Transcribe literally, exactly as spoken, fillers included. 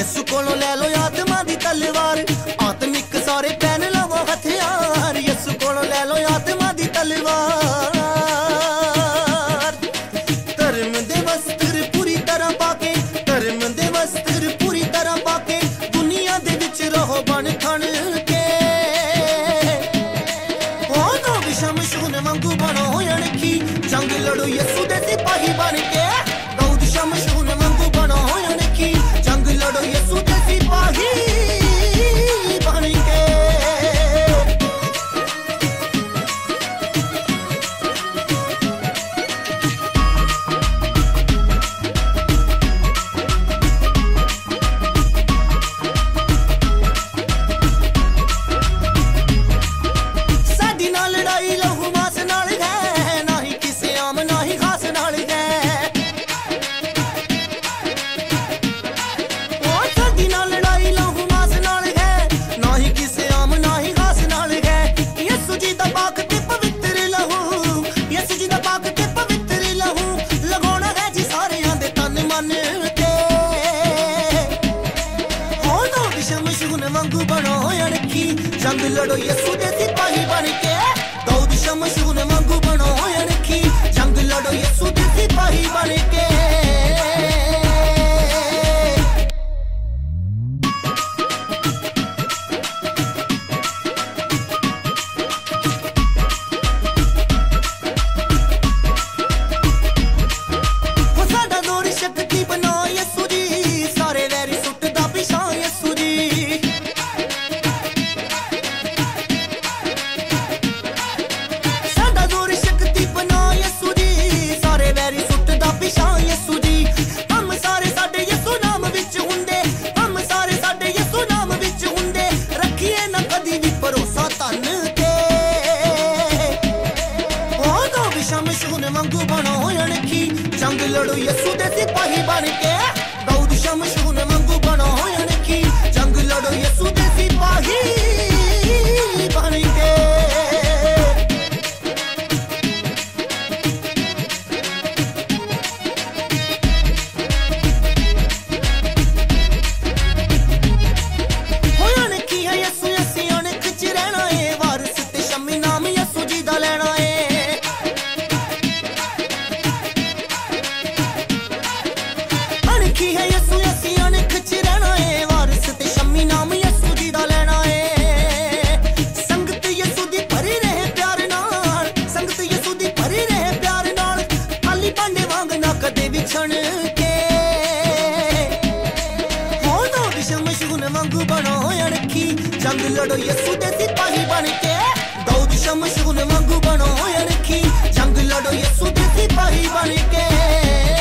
यसु कोलों ले लो आत्मा दी तलवार, आत्मिक सारे पहन लवो हथियार। यसु कोलों ले लो आत्मा दी तलवार, धर्म दे वस्त्र पूरी तरह पाके, धर्म दे वस्त्र पूरी तरह पाके, दुनिया दे विच रहो बन ठन के। ओ लोग शमशून वांगू बनो अणखी, जंग लड़ो यसु दे सिपाही बन के। दाऊद शमशून वांगू बनो अणखी, जंग लड़ो यसु दे सिपाही बन के। साडी ना लड़ाई लहू मास नाल है, ना ही किसे आम ना ही खास नाल है। ओ साडी ना लड़ाई लहू मास नाल है, ना ही किसे आम ना ही खास नाल है। यसु जी दा पाक ते पवित्र लहू, यसु जी दा पाक ते पवित्र लहू, लगाउणा है जी सारेयां दे तन मन ते। हो लोग शमशून वांगू बनो अणखी, जंग लड़ो यसु दे सिपाही बन के। दाऊद शमशून वांगू बनो अणखी, जंग लड़ो यसु दे सिपाही बन के। हो साडा जोर शक्ति बनो यसु जी, सारे वैरी सुटदा पिछां यसु जी। साडा जोर शक्ति बनो यसु जी, सारे वैरी सुटदा पिछां यसु जी। हम सारे साडे यसु नाम विच हुंदे, हम सारे साडे यसु नाम विच हुंदे, रखिए ना कदी भी भरोसा तन ते। ओ लोग शमशून वांगू बनो अणखी, जंग लड़ो यसु दे सिपाही बन के। दाऊद शमशून वांगू बनो अणखी, जंग लड़ो यसु दे सिपाही बन के। हो अणखी है यसु असीं अणख च रहना है, वारिस ते शम्मी नाम यसु जी दा लेना है। अणखी है यसु असीं अणख च रहना है, वारिस ते शम्मी नाम यसु जी दा लेना है। संगत यसु दी भरी रहे प्यार नाल, संगत यसु दी भरी रहे प्यार नाल, खाली भांडे वांग ना कदे विछण के। हो लोग शमशून वांगू बनो अणखी, जंग लड़ो यसु दे सिपाही बन के। दाऊद शमशून वांगू बनो अणखी, जंग लड़ो यसु दे सिपाही बन के।